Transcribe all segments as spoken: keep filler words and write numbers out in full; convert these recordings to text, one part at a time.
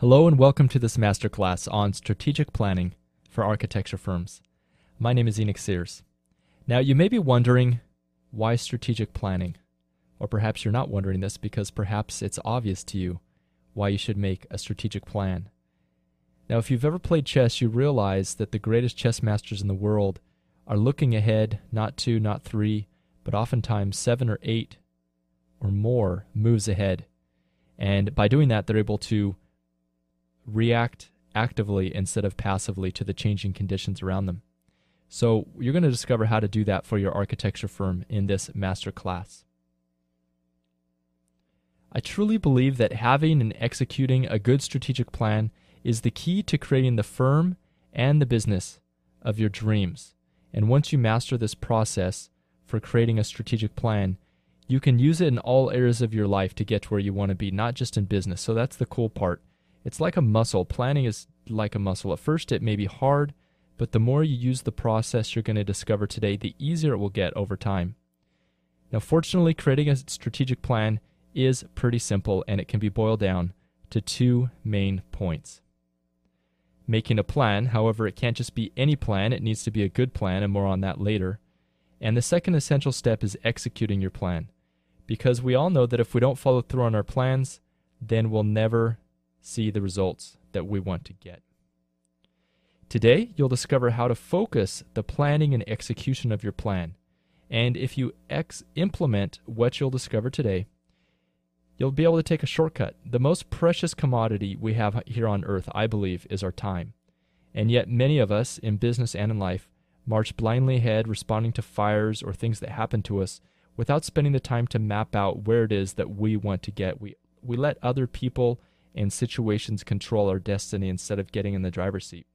Hello and welcome to this masterclass on strategic planning for architecture firms. My name is Enoch Sears. Now you may be wondering, why strategic planning? Or perhaps you're not wondering this because perhaps it's obvious to you why you should make a strategic plan. Now if you've ever played chess, you realize that the greatest chess masters in the world are looking ahead, not two, not three, but oftentimes seven or eight or more moves ahead. And by doing that, they're able to react actively instead of passively to the changing conditions around them. So you're going to discover how to do that for your architecture firm in this master class. I truly believe that having and executing a good strategic plan is the key to creating the firm and the business of your dreams. And once you master this process for creating a strategic plan, you can use it in all areas of your life to get to where you want to be, not just in business. So that's the cool part. It's like a muscle. Planning is like a muscle. At first, it may be hard, but the more you use the process you're going to discover today, the easier it will get over time. Now, fortunately, creating a strategic plan is pretty simple, and it can be boiled down to two main points. Making a plan, however, it can't just be any plan. It needs to be a good plan, and more on that later. And the second essential step is executing your plan, because we all know that if we don't follow through on our plans, then we'll never see the results that we want to get. Today, you'll discover how to focus the planning and execution of your plan. And if you ex- implement what you'll discover today, you'll be able to take a shortcut. The most precious commodity we have here on earth, I believe, is our time. And yet many of us in business and in life march blindly ahead, responding to fires or things that happen to us without spending the time to map out where it is that we want to get. We, we let other people and situations control our destiny instead of getting in the driver's seat.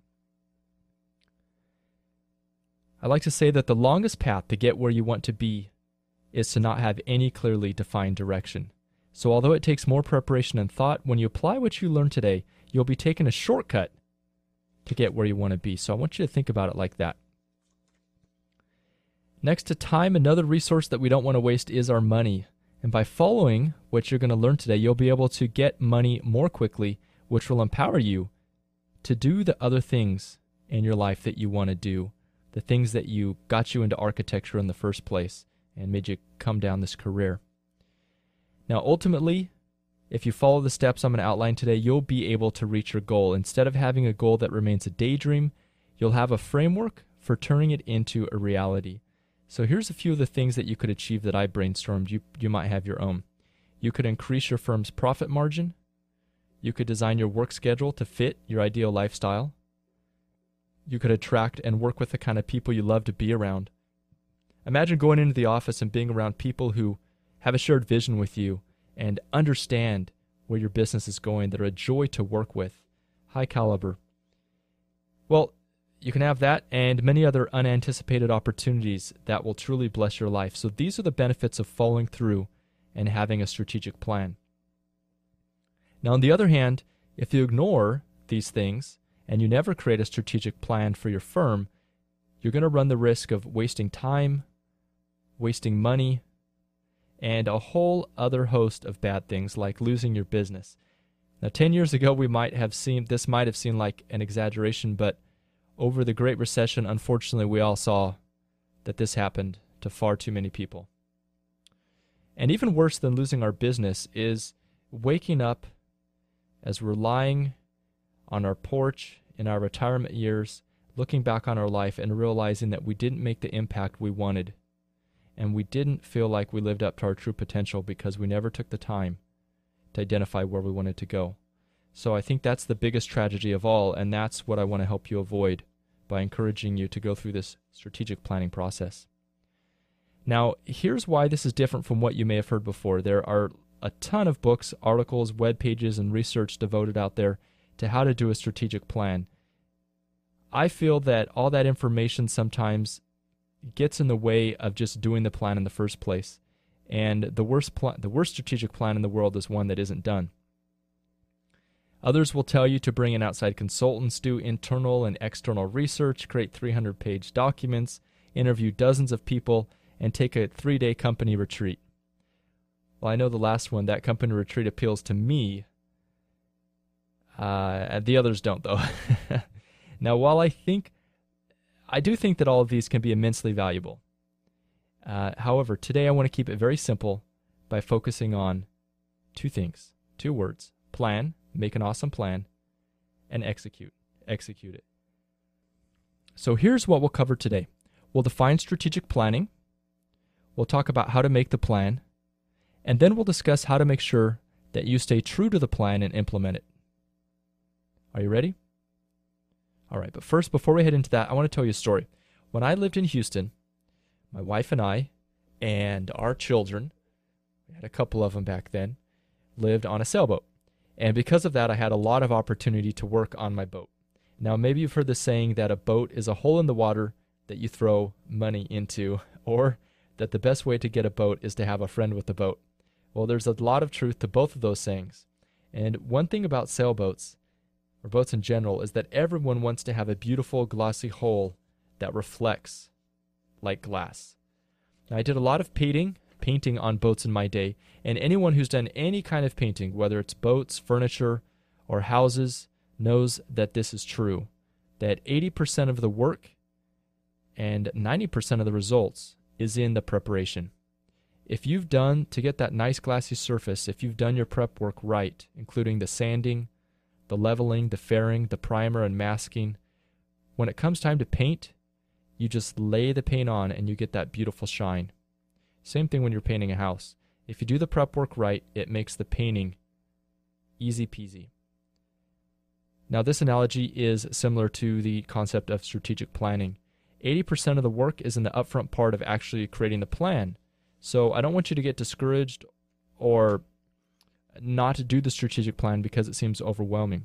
I like to say that the longest path to get where you want to be is to not have any clearly defined direction. So although it takes more preparation and thought, when you apply what you learned today, you'll be taking a shortcut to get where you want to be. So I want you to think about it like that. Next to time, another resource that we don't want to waste is our money. And by following what you're going to learn today, you'll be able to get money more quickly, which will empower you to do the other things in your life that you want to do, the things that you got you into architecture in the first place and made you come down this career. Now, ultimately, if you follow the steps I'm going to outline today, you'll be able to reach your goal. Instead of having a goal that remains a daydream, you'll have a framework for turning it into a reality. So here's a few of the things that you could achieve that I brainstormed. You, you might have your own. You could increase your firm's profit margin. You could design your work schedule to fit your ideal lifestyle. You could attract and work with the kind of people you love to be around. Imagine going into the office and being around people who have a shared vision with you and understand where your business is going. They're a joy to work with, high caliber. Well, you can have that and many other unanticipated opportunities that will truly bless your life. So these are the benefits of following through and having a strategic plan. Now, on the other hand, if you ignore these things and you never create a strategic plan for your firm, you're going to run the risk of wasting time, wasting money, and a whole other host of bad things like losing your business. Now, ten years ago, we might have seen, this might have seemed like an exaggeration, but over the Great Recession, unfortunately, we all saw that this happened to far too many people. And even worse than losing our business is waking up as we're lying on our porch in our retirement years, looking back on our life and realizing that we didn't make the impact we wanted. And we didn't feel like we lived up to our true potential because we never took the time to identify where we wanted to go. So I think that's the biggest tragedy of all, and that's what I want to help you avoid by encouraging you to go through this strategic planning process. Now, here's why this is different from what you may have heard before. There are a ton of books, articles, web pages, and research devoted out there to how to do a strategic plan. I feel that all that information sometimes gets in the way of just doing the plan in the first place. And the worst pl- the worst strategic plan in the world is one that isn't done. Others will tell you to bring in outside consultants, do internal and external research, create three hundred page documents, interview dozens of people, and take a three-day company retreat. Well, I know the last one, that company retreat, appeals to me Uh, the others don't, though. Now, while I think, I do think that all of these can be immensely valuable. Uh, however, today I want to keep it very simple by focusing on two things, two words: plan, make an awesome plan, and execute, execute it. So here's what we'll cover today. We'll define strategic planning. We'll talk about how to make the plan, and then we'll discuss how to make sure that you stay true to the plan and implement it. Are you ready? All right, but first, before we head into that, I want to tell you a story. When I lived in Houston, my wife and I and our children, we had a couple of them back then, lived on a sailboat. And because of that, I had a lot of opportunity to work on my boat. Now, maybe you've heard the saying that a boat is a hole in the water that you throw money into, or that the best way to get a boat is to have a friend with the boat. Well, there's a lot of truth to both of those sayings. And one thing about sailboats, or boats in general, is that everyone wants to have a beautiful glossy hull that reflects like glass. Now, I did a lot of painting, painting on boats in my day, and anyone who's done any kind of painting, whether it's boats, furniture, or houses, knows that this is true, that eighty percent of the work and ninety percent of the results is in the preparation. If you've done, to get that nice glassy surface, if you've done your prep work right, including the sanding, the leveling, the fairing, the primer, and masking, when it comes time to paint, you just lay the paint on and you get that beautiful shine. Same thing when you're painting a house. If you do the prep work right, it makes the painting easy peasy. Now, this analogy is similar to the concept of strategic planning. eighty percent of the work is in the upfront part of actually creating the plan. So I don't want you to get discouraged or not to do the strategic plan because it seems overwhelming.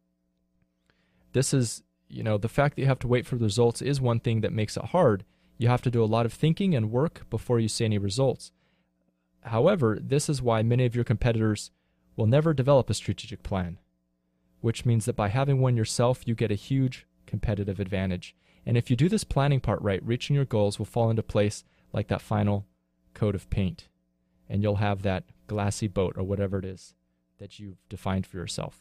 This is, you know, the fact that you have to wait for the results is one thing that makes it hard. You have to do a lot of thinking and work before you see any results. However, this is why many of your competitors will never develop a strategic plan, which means that by having one yourself, you get a huge competitive advantage. And if you do this planning part right, reaching your goals will fall into place like that final coat of paint, and you'll have that glassy boat or whatever it is that you've defined for yourself.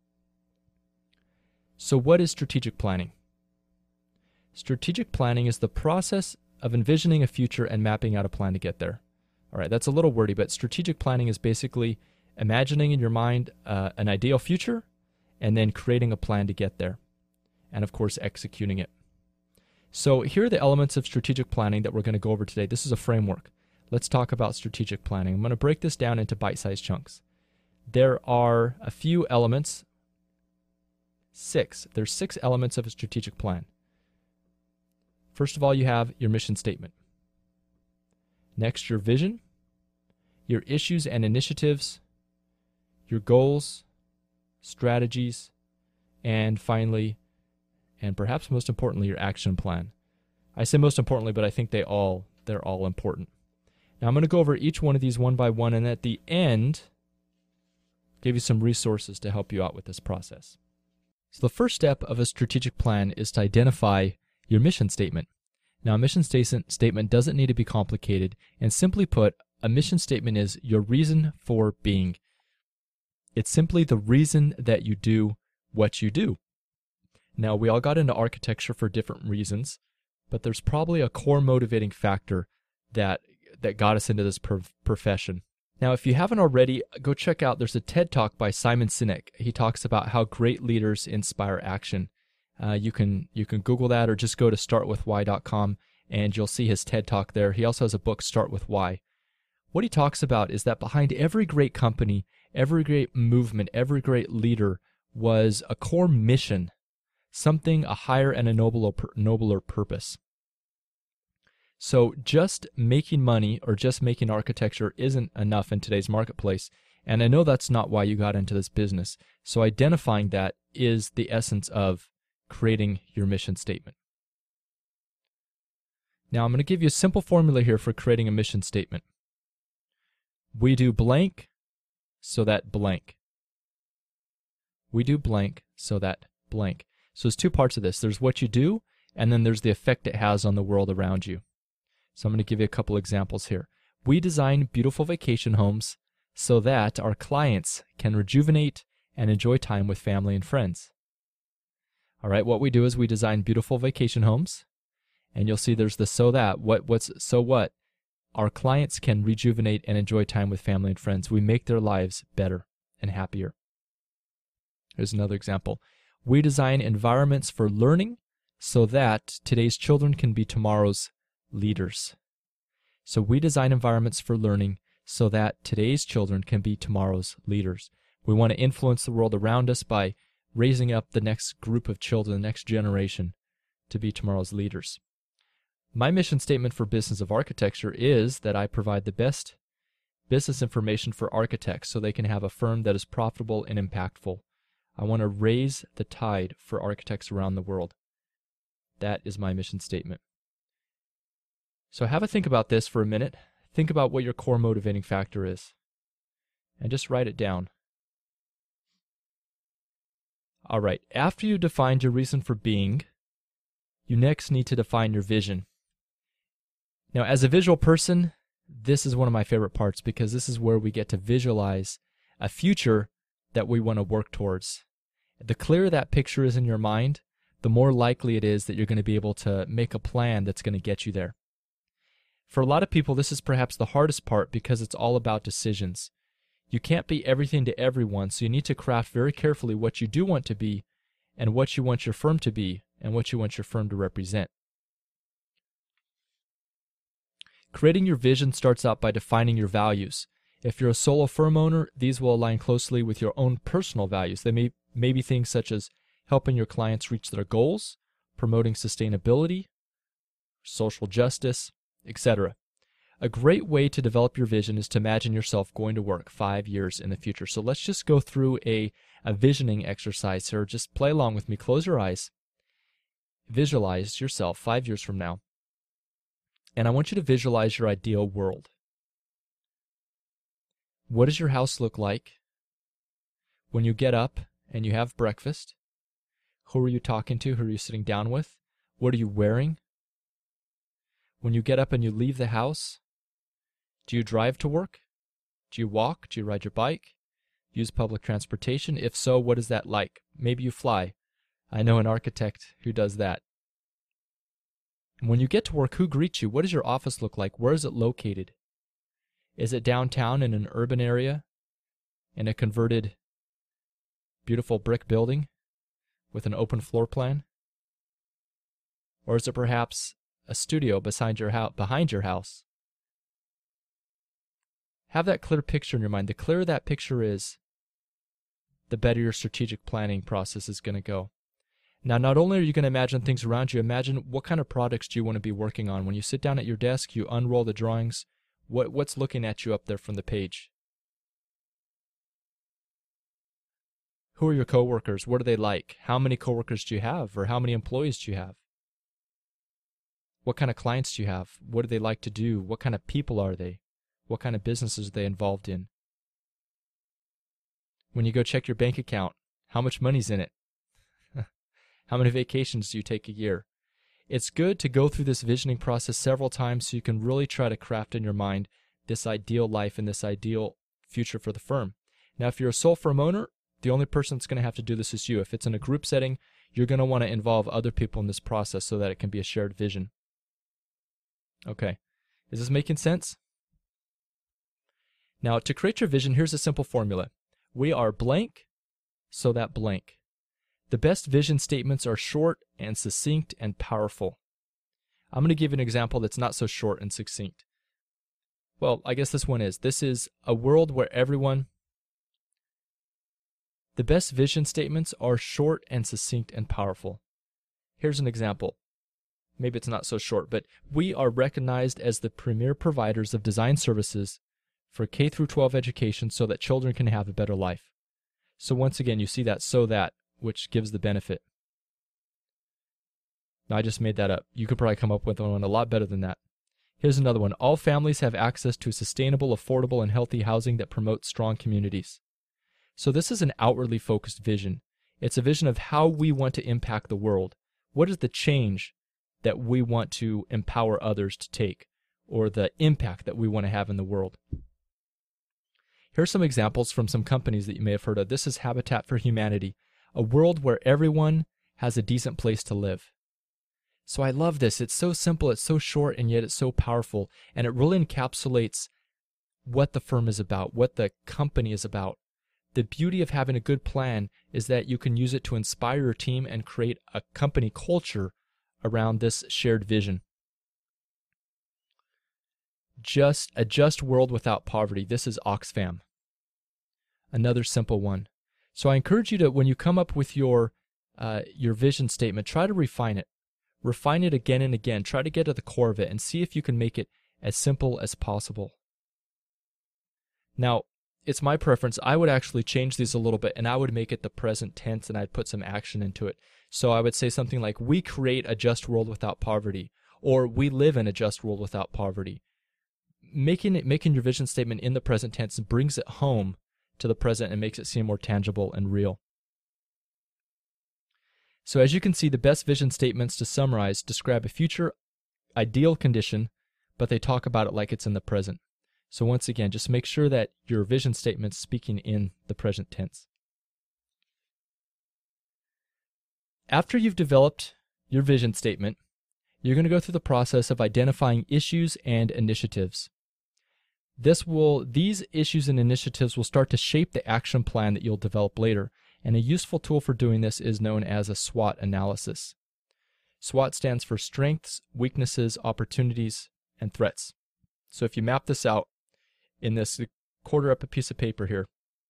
So what is strategic planning? Strategic planning is the process of envisioning a future and mapping out a plan to get there. All right, that's a little wordy, but strategic planning is basically imagining in your mind uh, an ideal future and then creating a plan to get there, and of course executing it. So here are the elements of strategic planning that we're going to go over today. This is a framework. Let's talk about strategic planning. I'm going to break this down into bite-sized chunks. There are a few elements, six. There's six elements of a strategic plan. First of all, you have your mission statement. Next, your vision, your issues and initiatives, your goals, strategies, and finally, and perhaps most importantly, your action plan. I say most importantly, but I think they all, they're all important. Now I'm going to go over each one of these one by one, and at the end, give you some resources to help you out with this process. So the first step of a strategic plan is to identify your mission statement. Now, a mission statement doesn't need to be complicated, and simply put, a mission statement is your reason for being. It's simply the reason that you do what you do. Now, we all got into architecture for different reasons, but there's probably a core motivating factor that that got us into this per- profession. Now, if you haven't already, go check out, there's a TED Talk by Simon Sinek. He talks about how great leaders inspire action. Uh, you can you can Google that or just go to start with why dot com and you'll see his TED Talk there. He also has a book, Start With Why. What he talks about is that behind every great company, every great movement, every great leader was a core mission, something, a higher and a nobler, nobler purpose. So just making money or just making architecture isn't enough in today's marketplace. And I know that's not why you got into this business. So identifying that is the essence of creating your mission statement. Now I'm going to give you a simple formula here for creating a mission statement. We do blank so that blank. We do blank so that blank. So there's two parts of this. There's what you do, and then there's the effect it has on the world around you. So I'm going to give you a couple examples here. We design beautiful vacation homes so that our clients can rejuvenate and enjoy time with family and friends. All right, what we do is we design beautiful vacation homes, and you'll see there's the so that. What, what's so what? Our clients can rejuvenate and enjoy time with family and friends. We make their lives better and happier. Here's another example. We design environments for learning so that today's children can be tomorrow's leaders. So we design environments for learning so that today's children can be tomorrow's leaders. We want to influence the world around us by raising up the next group of children, the next generation, to be tomorrow's leaders. My mission statement for Business of Architecture is that I provide the best business information for architects so they can have a firm that is profitable and impactful. I want to raise the tide for architects around the world. That is my mission statement. So have a think about this for a minute. Think about what your core motivating factor is, and just write it down. All right, after you defined your reason for being, you next need to define your vision. Now, as a visual person, this is one of my favorite parts because this is where we get to visualize a future that we want to work towards. The clearer that picture is in your mind, the more likely it is that you're going to be able to make a plan that's going to get you there. For a lot of people, this is perhaps the hardest part because it's all about decisions. You can't be everything to everyone, so you need to craft very carefully what you do want to be and what you want your firm to be and what you want your firm to represent. Creating your vision starts out by defining your values. If you're a solo firm owner, these will align closely with your own personal values. They may, may be things such as helping your clients reach their goals, promoting sustainability, social justice, et cetera. A great way to develop your vision is to imagine yourself going to work five years in the future. So let's just go through a, a visioning exercise here. Just play along with me. Close your eyes. Visualize yourself five years from now. And I want you to visualize your ideal world. What does your house look like when you get up and you have breakfast? Who are you talking to? Who are you sitting down with? What are you wearing? When you get up and you leave the house, do you drive to work? Do you walk? Do you ride your bike? Use public transportation? If so, what is that like? Maybe you fly. I know an architect who does that. When you get to work, who greets you? What does your office look like? Where is it located? Is it downtown in an urban area, in a converted, beautiful brick building with an open floor plan? Or is it perhaps a studio beside your house, behind your house? Have that clear picture in your mind. The clearer that picture is, the better your strategic planning process is going to go. Now, not only are you going to imagine things around you, imagine what kind of products do you want to be working on. When you sit down at your desk, you unroll the drawings. What, what's looking at you up there from the page? Who are your coworkers? What are they like? How many coworkers do you have? Or how many employees do you have? What kind of clients do you have? What do they like to do? What kind of people are they? What kind of businesses are they involved in? When you go check your bank account, how much money's in it? How many vacations do you take a year? It's good to go through this visioning process several times so you can really try to craft in your mind this ideal life and this ideal future for the firm. Now, if you're a sole firm owner, the only person that's going to have to do this is you. If it's in a group setting, you're going to want to involve other people in this process so that it can be a shared vision. Okay, is this making sense? Now, to create your vision, here's a simple formula. We are blank, so that blank. The best vision statements are short and succinct and powerful. I'm going to give you an example that's not so short and succinct. Well, I guess this one is. This is a world where everyone... The best vision statements are short and succinct and powerful. Here's an example. Maybe it's not so short, but we are recognized as the premier providers of design services for K through twelve education so that children can have a better life. So once again, you see that so that, which gives the benefit. Now, I just made that up. You could probably come up with one a lot better than that. Here's another one. All families have access to sustainable, affordable, and healthy housing that promotes strong communities. So this is an outwardly focused vision. It's a vision of how we want to impact the world. What is the change that we want to empower others to take, or the impact that we want to have in the world? Here's some examples from some companies that you may have heard of. This is Habitat for Humanity, a world where everyone has a decent place to live. So I love this. It's so simple, it's so short, and yet it's so powerful. And it really encapsulates what the firm is about, what the company is about. The beauty of having a good plan is that you can use it to inspire your team and create a company culture around this shared vision. Just a just world without poverty. This is Oxfam. Another simple one. So I encourage you to, when you come up with your uh, your vision statement, try to refine it. Refine it again and again. Try to get to the core of it and see if you can make it as simple as possible. Now, it's my preference. I would actually change these a little bit, and I would make it the present tense, and I'd put some action into it. So I would say something like, we create a just world without poverty, or we live in a just world without poverty. Making it, making your vision statement in the present tense brings it home to the present and makes it seem more tangible and real. So as you can see, the best vision statements, to summarize, describe a future ideal condition, but they talk about it like it's in the present. So once again, just make sure that your vision statement's speaking in the present tense. After you've developed your vision statement, you're going to go through the process of identifying issues and initiatives. This will, these issues and initiatives will start to shape the action plan that you'll develop later. And a useful tool for doing this is known as a SWOT analysis. SWOT stands for strengths, weaknesses, opportunities, and threats. So if you map this out in this quarter up a piece of paper here,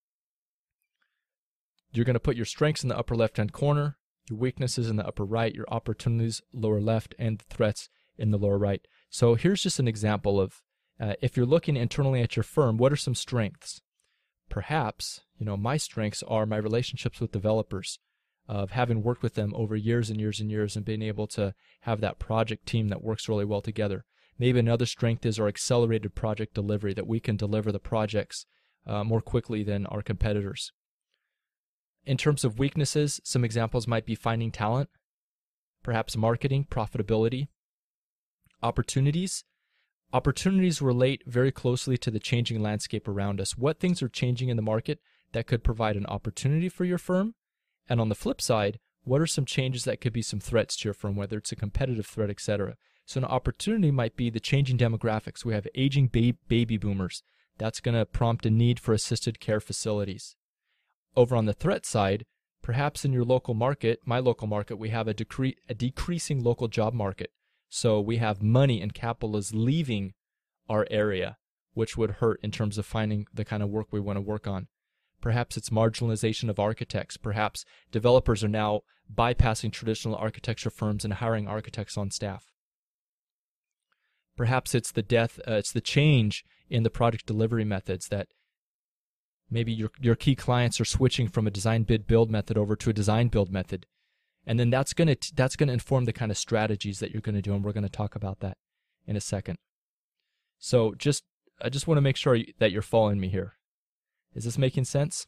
you're going to put your strengths in the upper left-hand corner, your weaknesses in the upper right, your opportunities lower left, and the threats in the lower right. So here's just an example of, uh, if you're looking internally at your firm, what are some strengths? Perhaps, you know, my strengths are my relationships with developers, of having worked with them over years and years and years and being able to have that project team that works really well together. Maybe another strength is our accelerated project delivery, that we can deliver the projects uh, more quickly than our competitors. In terms of weaknesses, some examples might be finding talent, perhaps marketing, profitability. Opportunities. Opportunities relate very closely to the changing landscape around us. What things are changing in the market that could provide an opportunity for your firm? And on the flip side, what are some changes that could be some threats to your firm, whether it's a competitive threat, et cetera? So an opportunity might be the changing demographics. We have aging ba- baby boomers. That's going to prompt a need for assisted care facilities. Over on the threat side, perhaps in your local market, my local market, we have a, decre- a decreasing local job market. So we have money and capital is leaving our area, which would hurt in terms of finding the kind of work we want to work on. Perhaps it's marginalization of architects. Perhaps developers are now bypassing traditional architecture firms and hiring architects on staff. Perhaps it's the death, uh, it's the change in the project delivery methods, that maybe your your key clients are switching from a design bid build method over to a design build method. And then that's going to that's going to inform the kind of strategies that you're going to do, and we're going to talk about that in a second. So just I just want to make sure that you're following me here. Is this making sense?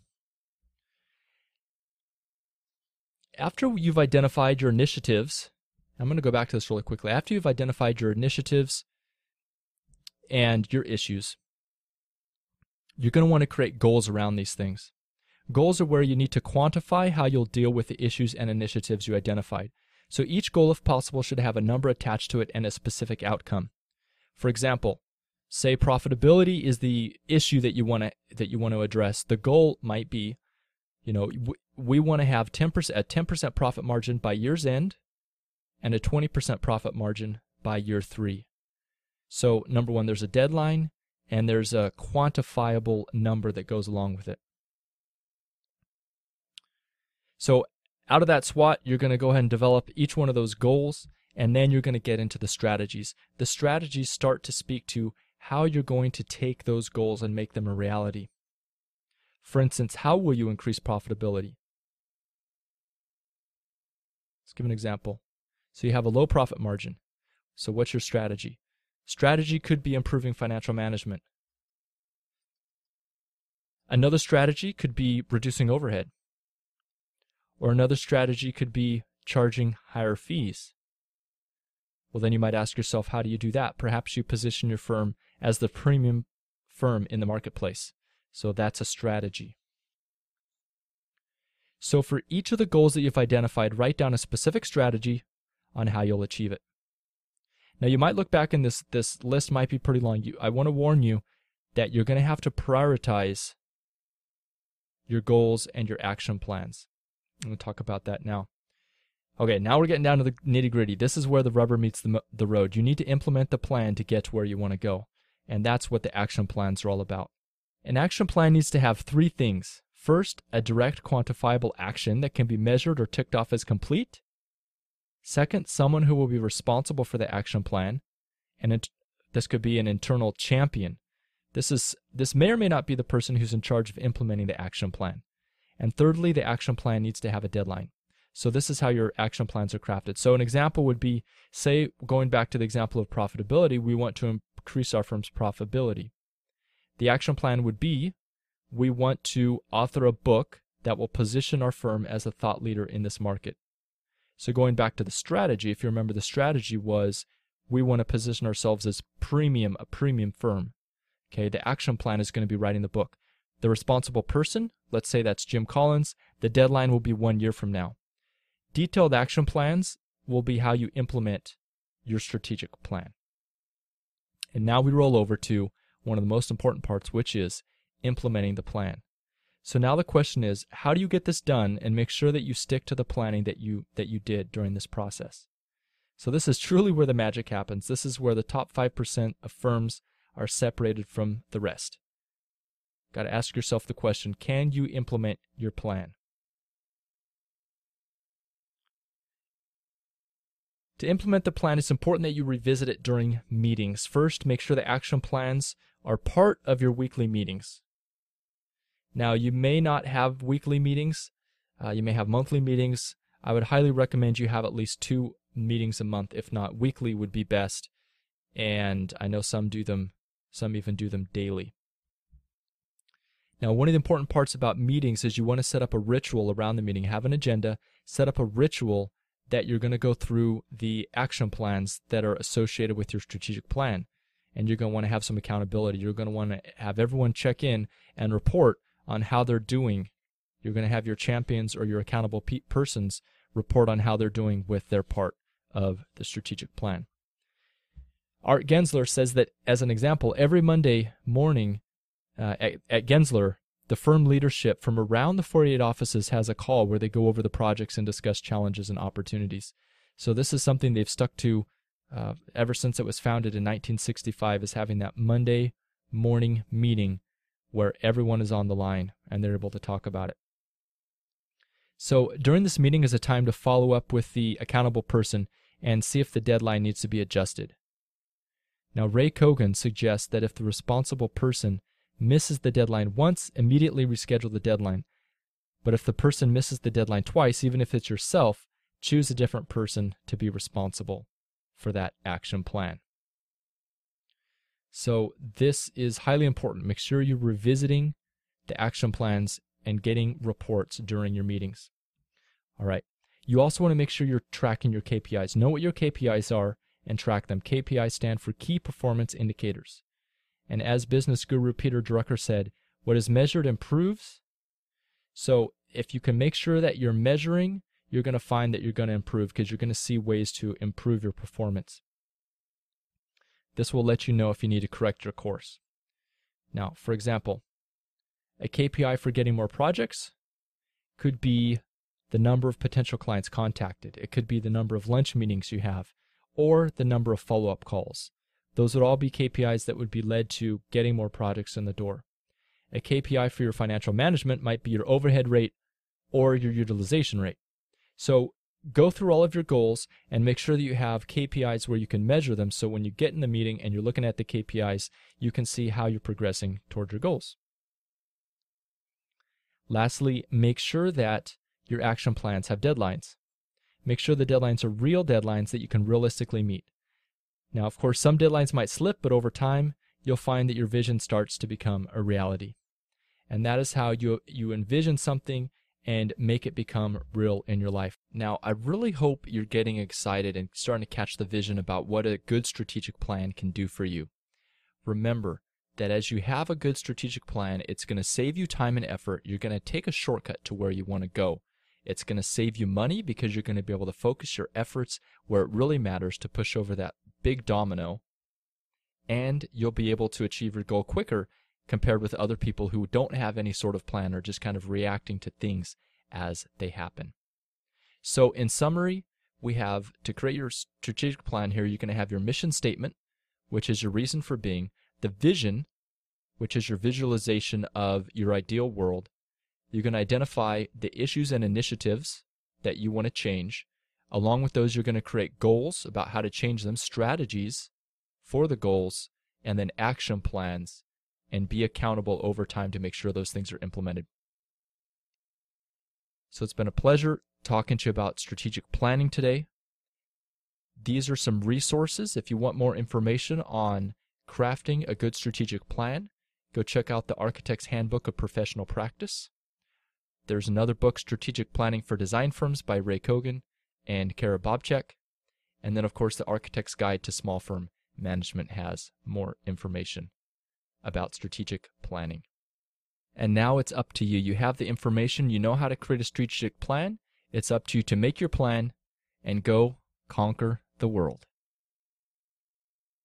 After you've identified your initiatives, I'm going to go back to this really quickly. After you've identified your initiatives and your issues, you're going to want to create goals around these things. Goals are where you need to quantify how you'll deal with the issues and initiatives you identified. So each goal, if possible, should have a number attached to it and a specific outcome. For example, say profitability is the issue that you want to that you want to address. The goal might be, you know, we, we want to have ten percent a ten percent profit margin by year's end and a twenty percent profit margin by year three. So number one, there's a deadline and there's a quantifiable number that goes along with it. So out of that SWOT, you're going to go ahead and develop each one of those goals, and then you're going to get into the strategies. The strategies start to speak to how you're going to take those goals and make them a reality. For instance, how will you increase profitability? Let's give an example. So you have a low profit margin. So what's your strategy? Strategy could be improving financial management. Another strategy could be reducing overhead. Or another strategy could be charging higher fees. Well, then you might ask yourself, how do you do that? Perhaps you position your firm as the premium firm in the marketplace. So that's a strategy. So for each of the goals that you've identified, write down a specific strategy on how you'll achieve it. Now you might look back and this, this list might be pretty long. You, I want to warn you that you're going to have to prioritize your goals and your action plans. I'm going to talk about that now. Okay, now we're getting down to the nitty-gritty. This is where the rubber meets the, the road. You need to implement the plan to get to where you want to go. And that's what the action plans are all about. An action plan needs to have three things. First, a direct quantifiable action that can be measured or ticked off as complete. Second, someone who will be responsible for the action plan. And it, this could be an internal champion. This is this may or may not be the person who's in charge of implementing the action plan. And thirdly, the action plan needs to have a deadline. So this is how your action plans are crafted. So an example would be, say, going back to the example of profitability, we want to increase our firm's profitability. The action plan would be, we want to author a book that will position our firm as a thought leader in this market. So going back to the strategy, if you remember, the strategy was, we want to position ourselves as premium, a premium firm. Okay, the action plan is going to be writing the book. The responsible person, let's say that's Jim Collins, the deadline will be one year from now. Detailed action plans will be how you implement your strategic plan. And now we roll over to one of the most important parts, which is implementing the plan. So now the question is, how do you get this done and make sure that you stick to the planning that you that you did during this process? So this is truly where the magic happens. This is where the top five percent of firms are separated from the rest. Got to ask yourself the question, can you implement your plan? To implement the plan, it's important that you revisit it during meetings. First, make sure the action plans are part of your weekly meetings. Now, you may not have weekly meetings. Uh, you may have monthly meetings. I would highly recommend you have at least two meetings a month. If not, weekly would be best. And I know some do them, some even do them daily. Now, one of the important parts about meetings is you want to set up a ritual around the meeting. Have an agenda, set up a ritual that you're going to go through the action plans that are associated with your strategic plan. And you're going to want to have some accountability. You're going to want to have everyone check in and report on how they're doing. You're going to have your champions or your accountable pe- persons report on how they're doing with their part of the strategic plan. Art Gensler says that, as an example, every Monday morning uh, at, at Gensler, the firm leadership from around the forty-eight offices has a call where they go over the projects and discuss challenges and opportunities. So this is something they've stuck to uh, ever since it was founded in nineteen sixty-five, is having that Monday morning meeting where everyone is on the line and they're able to talk about it. So during this meeting is a time to follow up with the accountable person and see if the deadline needs to be adjusted. Now, Ray Kogan suggests that if the responsible person misses the deadline once, immediately reschedule the deadline. But if the person misses the deadline twice, even if it's yourself, choose a different person to be responsible for that action plan. So this is highly important. Make sure you're revisiting the action plans and getting reports during your meetings. All right. You also want to make sure you're tracking your K P Is. Know what your K P Is are and track them. K P Is stand for Key Performance Indicators. And as business guru Peter Drucker said, what is measured improves. So if you can make sure that you're measuring, you're going to find that you're going to improve because you're going to see ways to improve your performance. This will let you know if you need to correct your course. Now, for example, a K P I for getting more projects could be the number of potential clients contacted. It could be the number of lunch meetings you have, or the number of follow-up calls. Those would all be K P Is that would be led to getting more projects in the door. A K P I for your financial management might be your overhead rate or your utilization rate. So go through all of your goals and make sure that you have K P Is where you can measure them, so when you get in the meeting and you're looking at the K P Is, you can see how you're progressing toward your goals. Lastly, make sure that your action plans have deadlines. Make sure the deadlines are real deadlines that you can realistically meet. Now, of course, some deadlines might slip, but over time, you'll find that your vision starts to become a reality. And that is how you, you envision something and make it become real in your life. Now, I really hope you're getting excited and starting to catch the vision about what a good strategic plan can do for you. Remember, that as you have a good strategic plan, it's going to save you time and effort. You're going to take a shortcut to where you want to go. It's going to save you money because you're going to be able to focus your efforts where it really matters to push over that big domino. And you'll be able to achieve your goal quicker compared with other people who don't have any sort of plan or just kind of reacting to things as they happen. So in summary, we have to create your strategic plan here, you're going to have your mission statement, which is your reason for being, the vision, which is your visualization of your ideal world. You're going to identify the issues and initiatives that you want to change. Along with those, you're going to create goals about how to change them, strategies for the goals, and then action plans, and be accountable over time to make sure those things are implemented. So it's been a pleasure talking to you about strategic planning today. These are some resources. If you want more information on crafting a good strategic plan, go check out the Architect's Handbook of Professional Practice. There's another book, Strategic Planning for Design Firms by Ray Kogan and Kara Bobchek. And then, of course, the Architect's Guide to Small Firm Management has more information about strategic planning. And now it's up to you. You have the information. You know how to create a strategic plan. It's up to you to make your plan and go conquer the world.